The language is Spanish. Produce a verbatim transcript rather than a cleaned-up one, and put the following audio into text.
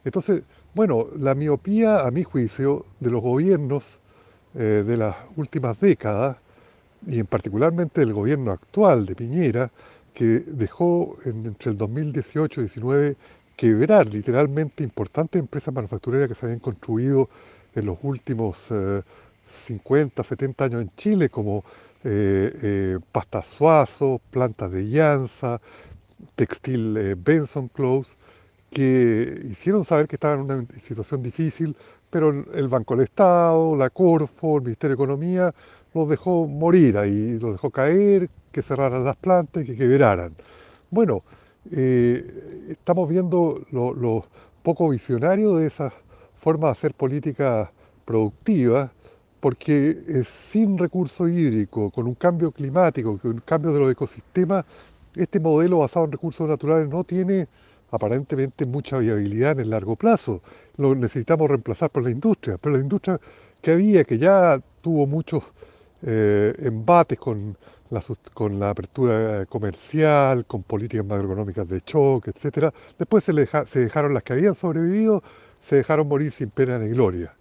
Entonces, bueno, la miopía, a mi juicio, de los gobiernos eh, de las últimas décadas, y en particularmente del gobierno actual de Piñera, que dejó en- entre el dos mil dieciocho y diecinueve quebrar literalmente importantes empresas manufactureras que se habían construido en los últimos eh, cincuenta, setenta años en Chile, como eh, eh, Pastas Suazo, plantas de llanza, textil eh, Benson Clothes, que hicieron saber que estaban en una situación difícil, pero el Banco del Estado, la Corfo, el Ministerio de Economía los dejó morir ahí, los dejó caer, que cerraran las plantas y que quebraran. Bueno, eh, estamos viendo lo, lo poco visionario de esa forma de hacer política productiva, porque eh, sin recurso hídrico, con un cambio climático, con un cambio de los ecosistemas, este modelo basado en recursos naturales no tiene aparentemente mucha viabilidad en el largo plazo. Lo necesitamos reemplazar por la industria, pero la industria que había, que ya tuvo muchos eh, embates con la, sus- con la apertura comercial, con políticas macroeconómicas de choque, etcétera. Después se, le deja- se dejaron las que habían sobrevivido, se dejaron morir sin pena ni gloria.